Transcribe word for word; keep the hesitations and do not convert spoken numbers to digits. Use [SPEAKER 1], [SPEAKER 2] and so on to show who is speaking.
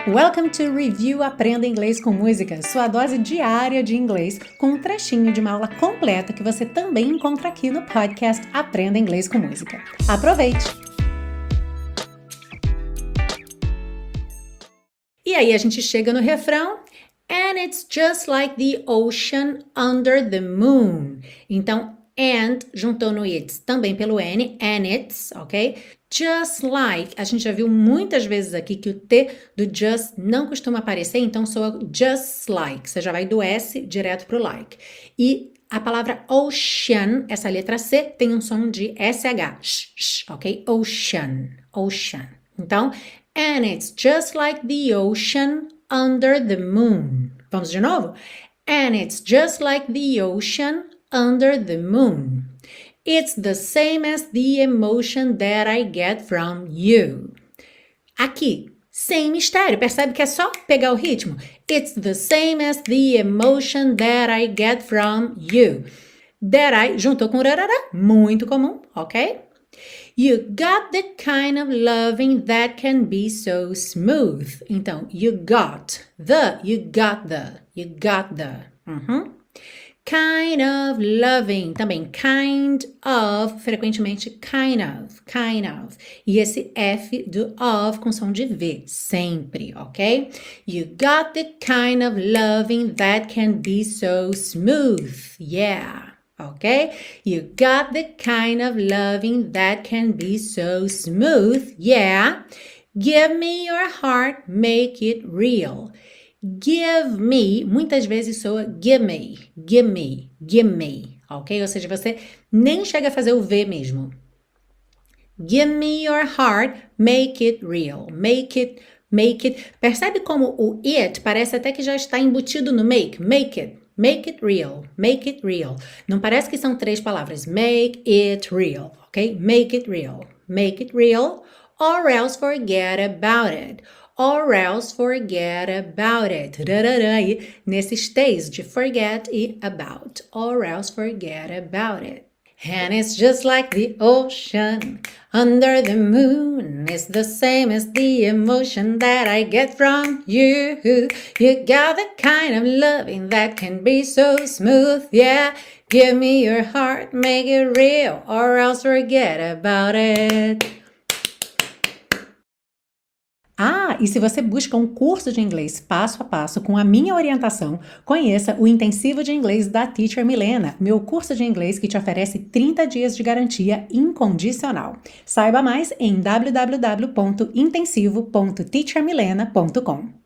[SPEAKER 1] Welcome to Review Aprenda Inglês com Música, sua dose diária de inglês, com um trechinho de uma aula completa que você também encontra aqui no podcast Aprenda Inglês com Música. Aproveite! E aí a gente chega no refrão. And it's just like the ocean under the moon. Então, and juntou no it's também pelo N, and it's, ok? Just like, a gente já viu muitas vezes aqui que o T do just não costuma aparecer, então soa just like. Você já vai do S direto pro like. E a palavra ocean, essa letra C, tem um som de S H, sh, sh, ok? Ocean, ocean. Então, and it's just like the ocean under the moon. Vamos de novo? And it's just like the ocean under the moon. It's the same as the emotion that I get from you. Aqui, sem mistério, percebe que é só pegar o ritmo? It's the same as the emotion that I get from you. That I, juntou com rarará, muito comum, ok? You got the kind of loving that can be so smooth. Então, you got the, you got the, you got the. Uhum. Kind of loving, também kind of, frequentemente kind of, kind of. E esse F do of com som de V, sempre, ok? You got the kind of loving that can be so smooth, yeah. Okay? You got the kind of loving that can be so smooth, yeah. Give me your heart, make it real. Give me, muitas vezes soa give me, give me, give me, ok? Ou seja, você nem chega a fazer o V mesmo. Give me your heart, make it real, make it, make it. Percebe como o it parece até que já está embutido no make, make it. Make it real, make it real. Não parece que são três palavras. Make it real, ok? Make it real, make it real, or else forget about it. Or else forget about it. E nesses T's de forget e about. Or else forget about it. And it's just like the ocean under the moon. It's the same as the emotion that I get from you. You got the kind of loving that can be so smooth, yeah. Give me your heart, make it real, or else forget about it. Ah, e se você busca um curso de inglês passo a passo com a minha orientação, conheça o Intensivo de Inglês da Teacher Milena, meu curso de inglês que te oferece trinta dias de garantia incondicional. Saiba mais em w w w ponto intensivo ponto teacher milena ponto com.